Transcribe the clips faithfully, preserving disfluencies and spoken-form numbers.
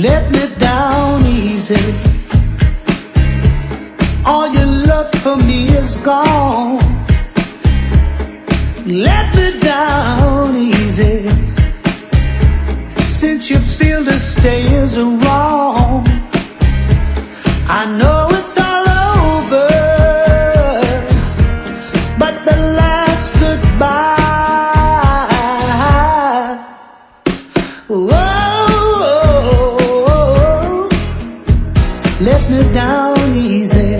let me down easy. All your love for me is gone. Let me down easy. Since you feel to stay is wrong, I know it's all over, but the last goodbye, whoa, let me down easy.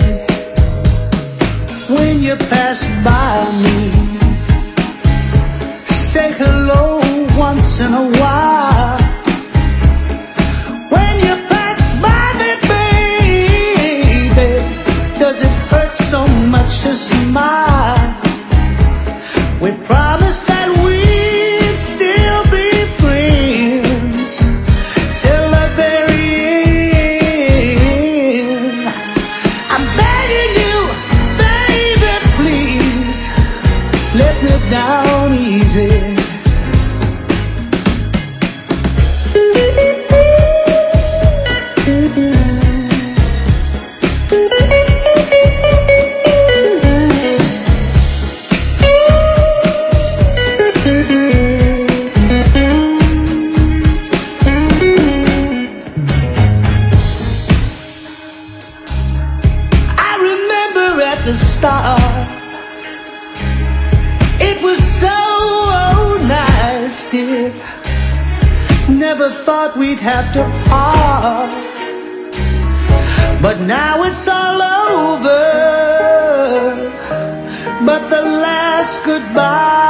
When you pass by me, say hello once in a while. When you pass by me, baby, does it hurt so much to smile? We promised that we'd still be friends till the very end. I'm begging you, baby, please, let me down easy. The start, it was so nice, dear. Never thought we'd have to part, but now it's all over, but the last goodbye